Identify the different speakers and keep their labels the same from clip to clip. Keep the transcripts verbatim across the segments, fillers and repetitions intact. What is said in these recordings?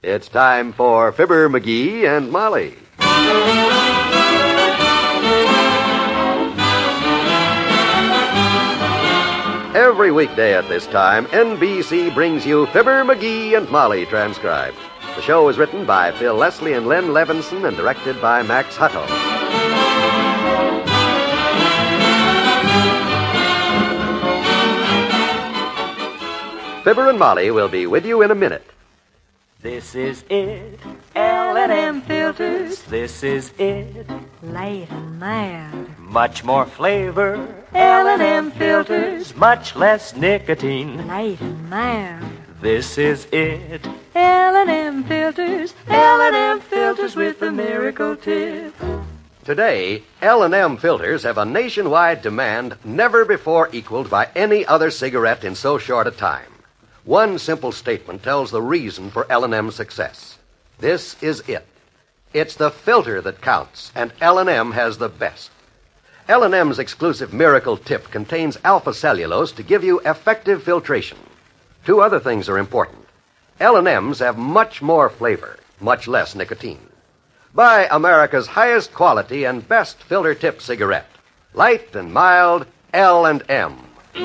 Speaker 1: It's time for Fibber, McGee, and Molly. Every weekday at this time, N B C brings you Fibber, McGee, and Molly transcribed. The show is written by Phil Leslie and Len Levinson and directed by Max Hutto. Fibber and Molly will be with you in a minute.
Speaker 2: This is it, L and M filters. This is it,
Speaker 3: light and mild.
Speaker 2: much more flavor. L and M filters, much less nicotine.
Speaker 3: Light and mild.
Speaker 2: This is it,
Speaker 3: L and M filters.
Speaker 2: L and M filters with the miracle tip.
Speaker 1: Today, L and M filters have a nationwide demand never before equaled by any other cigarette in so short a time. One simple statement tells the reason for L and M's success. This is it. It's the filter that counts, and L and M has the best. L and M's exclusive Miracle Tip contains alpha cellulose to give you effective filtration. Two other things are important. L and M's have much more flavor, much less nicotine. Buy America's highest quality and best filter tip cigarette. Light and mild, L and M.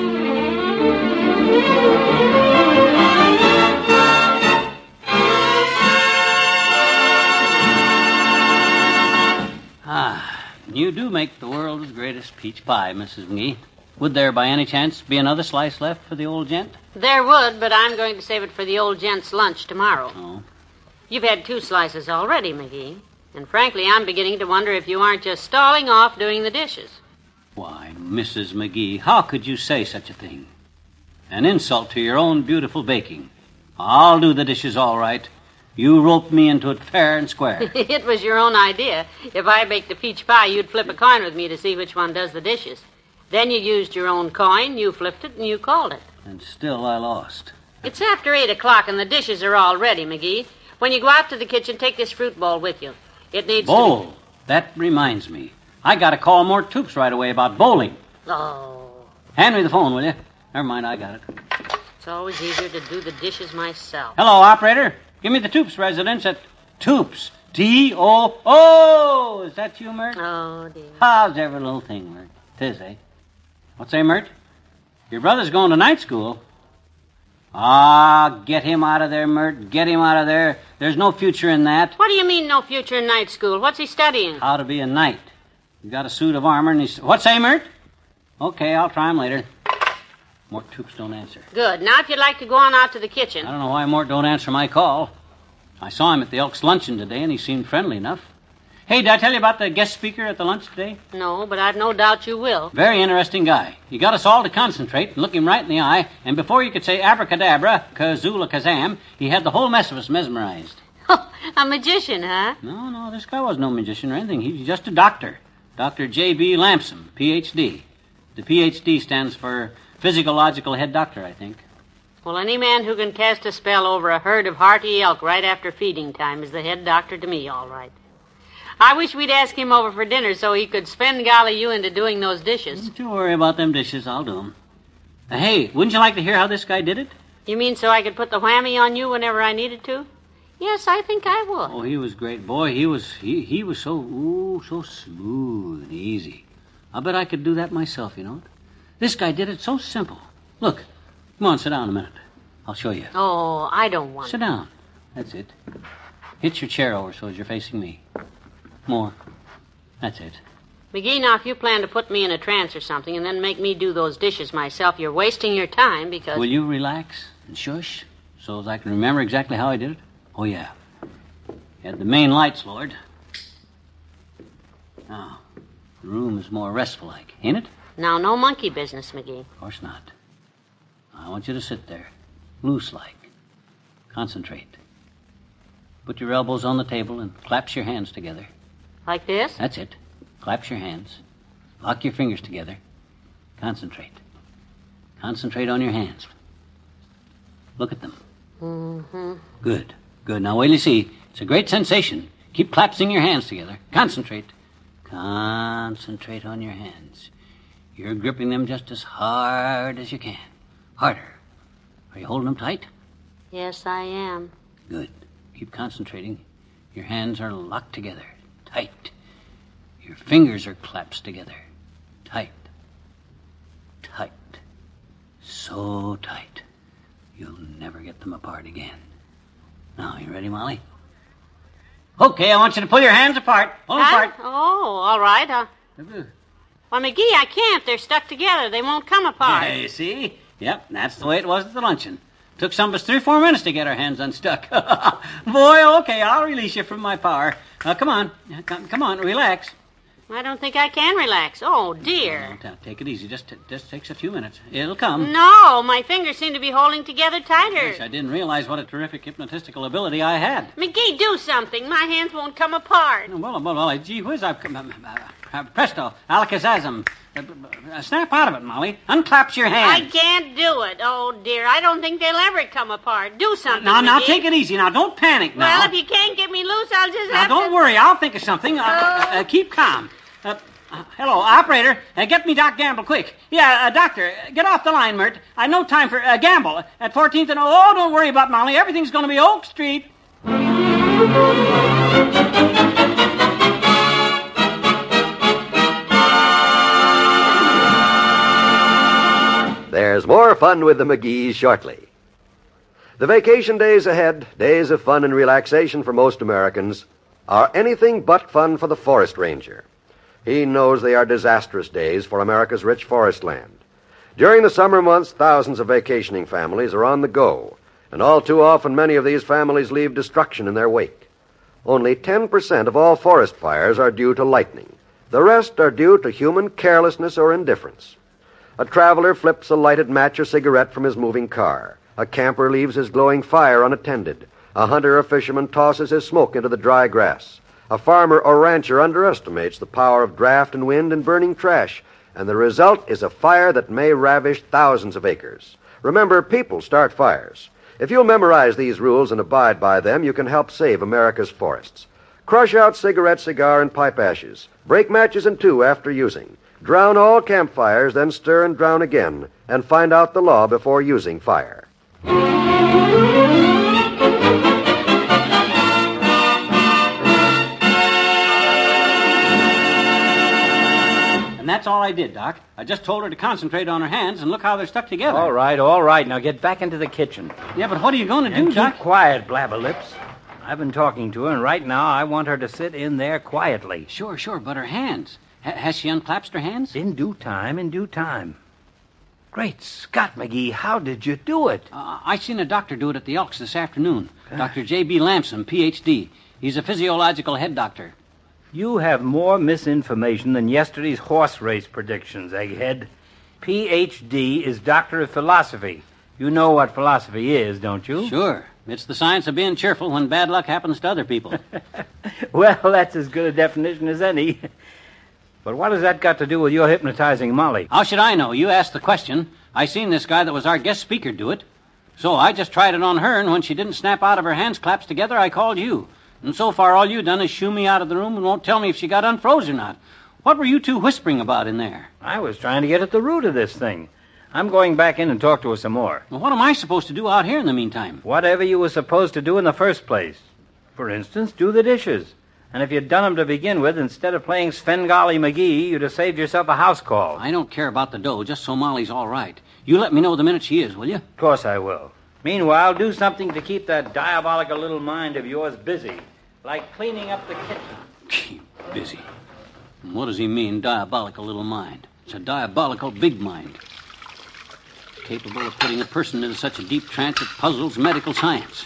Speaker 4: Ah, you do make the world's greatest peach pie, Missus McGee. Would there, by any chance, be another slice left for the old gent?
Speaker 5: There would, but I'm going to save it for the old gent's lunch tomorrow.
Speaker 4: Oh.
Speaker 5: You've had two slices already, McGee. And frankly, I'm beginning to wonder if you aren't just stalling off doing the dishes.
Speaker 4: Why, Missus McGee, how could you say such a thing? An insult to your own beautiful baking. I'll do the dishes all right. You roped me into it fair and square.
Speaker 5: It was your own idea. If I baked a peach pie, you'd flip a coin with me to see which one does the dishes. Then you used your own coin, you flipped it, and you called it.
Speaker 4: And still I lost.
Speaker 5: It's after eight o'clock, and the dishes are all ready, McGee. When you go out to the kitchen, take this fruit bowl with you. It needs
Speaker 4: Bowl?
Speaker 5: to be...
Speaker 4: That reminds me. I gotta call Mort Toops right away about bowling.
Speaker 5: Oh.
Speaker 4: Hand me the phone, will you? Never mind, I got it.
Speaker 5: It's always easier to do the dishes myself.
Speaker 4: Hello, operator. Give me the Toops residence at Toops. T O O. Is that you, Mert?
Speaker 5: Oh, dear.
Speaker 4: How's every little thing, Mert? Tis, eh? What's that, Mert? Your brother's going to night school. Ah, get him out of there, Mert. Get him out of there. There's no future in that.
Speaker 5: What do you mean, no future in night school? What's he studying?
Speaker 4: How to be a knight. He's got a suit of armor and he's... What's that, Mert? Okay, I'll try him later. Mort Toops don't answer.
Speaker 5: Good. Now, if you'd like to go on out to the kitchen.
Speaker 4: I don't know why Mort don't answer my call. I saw him at the Elks luncheon today, and he seemed friendly enough. Hey, did I tell you about the guest speaker at the lunch today?
Speaker 5: No, but I've no doubt you will.
Speaker 4: Very interesting guy. He got us all to concentrate and look him right in the eye, and before you could say abracadabra, kazoola kazam, he had the whole mess of us mesmerized.
Speaker 5: Oh, a magician, huh?
Speaker 4: No, no, this guy was no magician or anything. He's just a doctor. Doctor J B Lamson, P H D. The P H D stands for Physiological Head Doctor, I think.
Speaker 5: Well, any man who can cast a spell over a herd of hearty elk right after feeding time is the head doctor to me, all right. I wish we'd ask him over for dinner so he could spend golly you into doing those dishes.
Speaker 4: Don't you worry about them dishes. I'll do them. Uh, hey, wouldn't you like to hear how this guy did it?
Speaker 5: You mean so I could put the whammy on you whenever I needed to? Yes, I think I would.
Speaker 4: Oh, he was great. Boy, he was he, he was so, ooh, so smooth and easy. I bet I could do that myself, you know. This guy did it so simple. Look, come on, sit down a minute. I'll show you.
Speaker 5: Oh, I don't want
Speaker 4: Sit down. That's it. Hitch your chair over so as you're facing me. More. That's it.
Speaker 5: McGee, now, if you plan to put me in a trance or something and then make me do those dishes myself, you're wasting your time because...
Speaker 4: Will you relax and shush so as I can remember exactly how I did it? Oh, yeah. You had the main lights lowered. Now, the room is more restful-like, ain't it?
Speaker 5: Now, no monkey business, McGee.
Speaker 4: Of course not. I want you to sit there, loose-like. Concentrate. Put your elbows on the table and clasp your hands together.
Speaker 5: Like this?
Speaker 4: That's it. Clasp your hands. Lock your fingers together. Concentrate. Concentrate on your hands. Look at them.
Speaker 5: Mm-hmm.
Speaker 4: Good. Good. Now, wait till you see. It's a great sensation. Keep clasping your hands together. Concentrate. Concentrate on your hands. You're gripping them just as hard as you can. Harder. Are you holding them tight?
Speaker 5: Yes, I am.
Speaker 4: Good. Keep concentrating. Your hands are locked together. Tight. Your fingers are clasped together. Tight. Tight. So tight. You'll never get them apart again. Now, you ready, Molly? Okay, I want you to pull your hands apart. Pull them
Speaker 5: Huh?
Speaker 4: apart.
Speaker 5: Oh, all right. Uh, well, McGee, I can't. They're stuck together. They won't come apart.
Speaker 4: Yeah, you see? Yep, that's the way it was at the luncheon. Took some of us three or four minutes to get our hands unstuck. Boy, okay, I'll release you from my power. Uh, come on. Come, come on, relax.
Speaker 5: I don't think I can relax. Oh, dear.
Speaker 4: Oh, take it easy. Just, just takes a few minutes. It'll come.
Speaker 5: No, my fingers seem to be holding together tighter.
Speaker 4: Yes, I didn't realize what a terrific hypnotistical ability I had.
Speaker 5: McGee, do something. My hands won't come apart.
Speaker 4: Well, well, well, gee whiz, I've come... Uh, uh, presto, alakazam. Uh, uh, snap out of it, Molly. Unclaps your
Speaker 5: I
Speaker 4: hands.
Speaker 5: can't do it. Oh, dear. I don't think they'll ever come apart. Do something,
Speaker 4: Now, now,
Speaker 5: McGee.
Speaker 4: take it easy. Now, don't panic now.
Speaker 5: Well, if you can't get me loose, I'll just
Speaker 4: Now,
Speaker 5: have
Speaker 4: don't
Speaker 5: to...
Speaker 4: worry. I'll think of something. Uh, uh, uh, keep calm. Uh, uh, hello, operator. Uh, get me Doc Gamble, quick. Yeah, uh, doctor, get off the line, Mert. I've no time for uh, Gamble. At fourteenth and... Oh, don't worry about Molly. Everything's going to be Oak Street.
Speaker 1: There's more fun with the McGees shortly. The vacation days ahead, days of fun and relaxation for most Americans, are anything but fun for the forest ranger. He knows they are disastrous days for America's rich forest land. During the summer months, thousands of vacationing families are on the go, and all too often many of these families leave destruction in their wake. Only ten percent of all forest fires are due to lightning. The rest are due to human carelessness or indifference. A traveler flips a lighted match or cigarette from his moving car. A camper leaves his glowing fire unattended. A hunter or fisherman tosses his smoke into the dry grass. A farmer or rancher underestimates the power of draft and wind in burning trash, and the result is a fire that may ravish thousands of acres. Remember, people start fires. If you'll memorize these rules and abide by them, you can help save America's forests. Crush out cigarette, cigar, and pipe ashes. Break matches in two after using. Drown all campfires, then stir and drown again, and find out the law before using fire.
Speaker 4: And that's all I did, Doc. I just told her to concentrate on her hands, and look how they're stuck together.
Speaker 6: All right, all right. Now get back into the kitchen.
Speaker 4: Yeah, but what are you going to
Speaker 6: And
Speaker 4: do,
Speaker 6: keep
Speaker 4: Doc?
Speaker 6: quiet, Blabberlips. I've been talking to her, and right now I want her to sit in there quietly.
Speaker 4: Sure, sure, but her hands. H- has she unclasped her hands?
Speaker 6: In due time, in due time. Great Scott, McGee, how did you do it?
Speaker 4: Uh, I seen a doctor do it at the Elks this afternoon. Doctor J B Lamson, P H D. He's a physiological head doctor.
Speaker 6: You have more misinformation than yesterday's horse race predictions, Egghead. P H D is Doctor of Philosophy. You know what philosophy is, don't you?
Speaker 4: Sure. It's the science of being cheerful when bad luck happens to other people.
Speaker 6: Well, that's as good a definition as any. But what has that got to do with your hypnotizing Molly?
Speaker 4: How should I know? You asked the question. I seen this guy that was our guest speaker do it. So I just tried it on her, and when she didn't snap out of her hands claps together, I called you. And so far, all you done is shoo me out of the room and won't tell me if she got unfroze or not. What were you two whispering about in there?
Speaker 6: I was trying to get at the root of this thing. I'm going back in and talk to her some more.
Speaker 4: Well, what am I supposed to do out here in the meantime?
Speaker 6: Whatever you were supposed to do in the first place. For instance, do the dishes. And if you'd done them to begin with, instead of playing Svengali McGee, you'd have saved yourself a house call.
Speaker 4: I don't care about the dough, just so Molly's all right. You let me know the minute she is, will you?
Speaker 6: Of course I will. Meanwhile, do something to keep that diabolical little mind of yours busy. Like cleaning up the kitchen.
Speaker 4: Keep busy. And what does he mean, diabolical little mind? It's a diabolical big mind. Capable of putting a person into such a deep trance it puzzles medical science.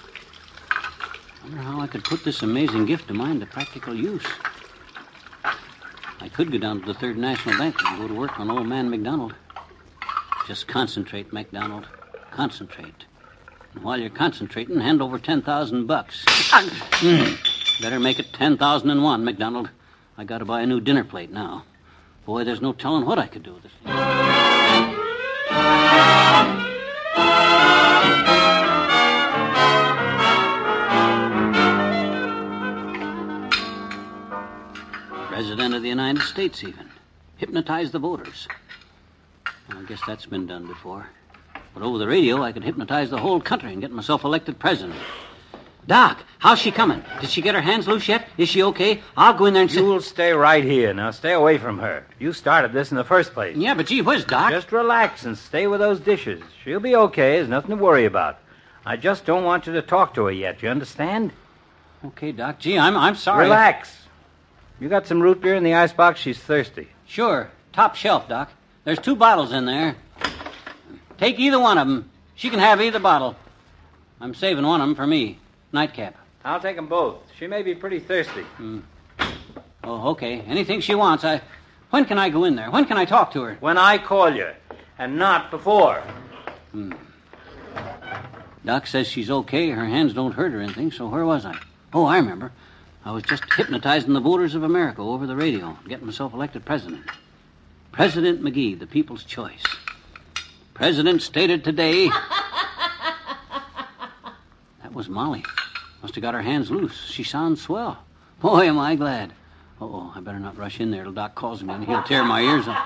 Speaker 4: I wonder how I could put this amazing gift of mine to practical use. I could go down to the Third National Bank and go to work on old man McDonald. Just concentrate, McDonald. Concentrate. And while you're concentrating, hand over ten thousand bucks. mm. Better make it ten thousand and one, McDonald. I gotta buy a new dinner plate now. Boy, there's no telling what I could do with this. President of the United States, even. Hypnotize the voters. Well, I guess that's been done before. But over the radio, I could hypnotize the whole country and get myself elected president. Doc, how's she coming? Did she get her hands loose yet? Is she okay? I'll go in there and...
Speaker 6: You'll stay right here. Now, stay away from her. You started this in the first place.
Speaker 4: Yeah, but gee whiz, Doc.
Speaker 6: Just relax and stay with those dishes. She'll be okay. There's nothing to worry about. I just don't want you to talk to her yet. You understand?
Speaker 4: Okay, Doc. Gee, I'm I'm sorry.
Speaker 6: Relax. You got some root beer in the icebox? She's thirsty.
Speaker 4: Sure. Top shelf, Doc. There's two bottles in there. Take either one of them. She can have either bottle. I'm saving one of them for me. Nightcap.
Speaker 6: I'll take them both. She may be pretty thirsty.
Speaker 4: Mm. Oh, okay. Anything she wants. I. When can I go in there? When can I talk to her?
Speaker 6: When I call you, and not before.
Speaker 4: Hmm. Doc says she's okay. Her hands don't hurt or anything, so where was I? Oh, I remember. I was just hypnotizing the voters of America over the radio, getting myself elected president. President McGee, the people's choice. President stated today... That was Molly. Must have got her hands loose. She sounds swell. Boy, am I glad. Uh-oh, I better not rush in there till Doc calls me and he'll tear my ears off.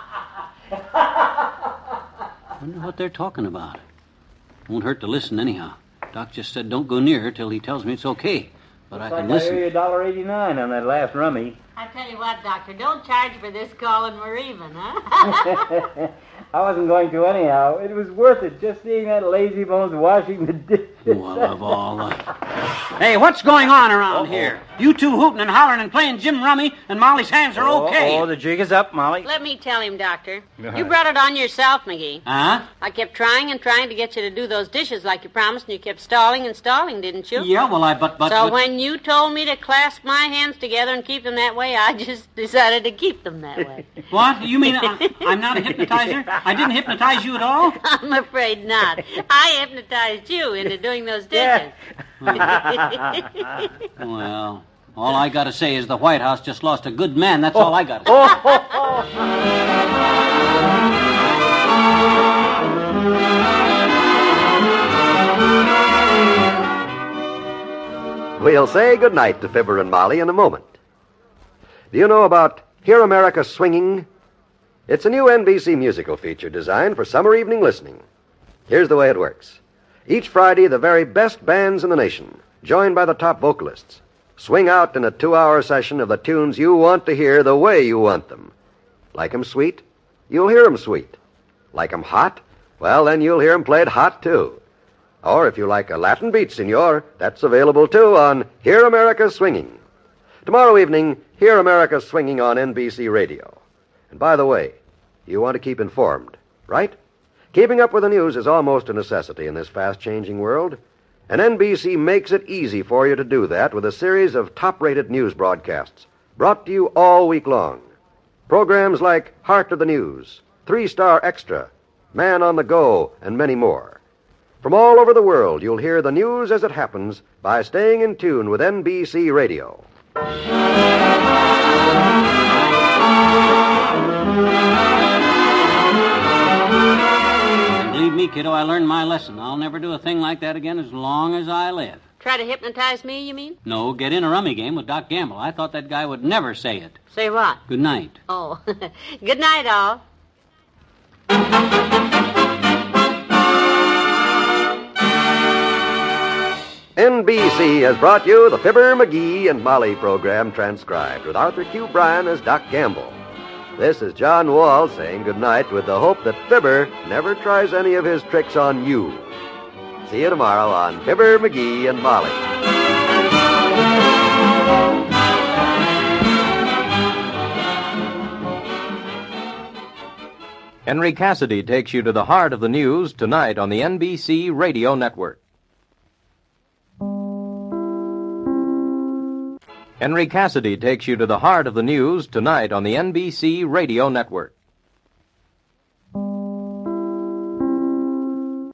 Speaker 4: Wonder what they're talking about. Won't hurt to listen anyhow. Doc just said don't go near her till he tells me it's okay. But
Speaker 6: Looks
Speaker 4: I can
Speaker 6: like
Speaker 4: listen.
Speaker 6: I owe you one dollar eighty-nine on that last rummy.
Speaker 5: I tell you what, Doctor, don't charge for this call and we're even, huh?
Speaker 6: I wasn't going to anyhow. It was worth it just seeing that lazy bones washing the dishes.
Speaker 4: Well, of all the... Hey, what's going on around Uh-oh. here? You two hooting and hollering and playing Jim Rummy, and Molly's hands are
Speaker 6: oh,
Speaker 4: okay.
Speaker 6: Oh, the jig is up, Molly.
Speaker 5: Let me tell him, Doctor. You brought it on yourself, McGee.
Speaker 4: Huh?
Speaker 5: I kept trying and trying to get you to do those dishes like you promised, and you kept stalling and stalling, didn't you?
Speaker 4: Yeah, well, I... But... but
Speaker 5: so
Speaker 4: but...
Speaker 5: when you told me to clasp my hands together and keep them that way, I just decided to keep them that way.
Speaker 4: What? You mean I, I'm not a hypnotizer? I didn't hypnotize you at all?
Speaker 5: I'm afraid not. I hypnotized you into doing those dishes.
Speaker 4: Well, all I got to say is the White House just lost a good man. That's oh. all I got to say.
Speaker 1: We'll say goodnight to Fibber and Molly in a moment. Do you know about Hear America Swinging? It's a new N B C musical feature designed for summer evening listening. Here's the way it works. Each Friday, the very best bands in the nation, joined by the top vocalists, swing out in a two-hour session of the tunes you want to hear the way you want them. Like 'em sweet? You'll hear 'em sweet. Like 'em hot? Well, then you'll hear 'em played hot, too. Or if you like a Latin beat, senor, that's available, too, on Hear America Swinging. Tomorrow evening, Hear America Swinging on N B C Radio. And by the way, you want to keep informed, right? Keeping up with the news is almost a necessity in this fast-changing world, and N B C makes it easy for you to do that with a series of top-rated news broadcasts brought to you all week long. Programs like Heart of the News, Three-Star Extra, Man on the Go, and many more. From all over the world, you'll hear the news as it happens by staying in tune with N B C Radio.
Speaker 4: Believe me, kiddo, I learned my lesson. I'll never do a thing like that again as long as I live.
Speaker 5: Try to hypnotize me, you mean?
Speaker 4: No, get in a rummy game with Doc Gamble. I thought that guy would never say it.
Speaker 5: Say what?
Speaker 4: Good night.
Speaker 5: Oh, good night, all.
Speaker 1: N B C has brought you the Fibber, McGee, and Molly program transcribed with Arthur Q. Bryan as Doc Gamble. This is John Wall saying goodnight with the hope that Fibber never tries any of his tricks on you. See you tomorrow on Fibber, McGee, and Molly.
Speaker 7: Henry Cassidy takes you to the heart of the news tonight on the N B C Radio Network. Henry Cassidy takes you to the heart of the news tonight on the N B C Radio Network.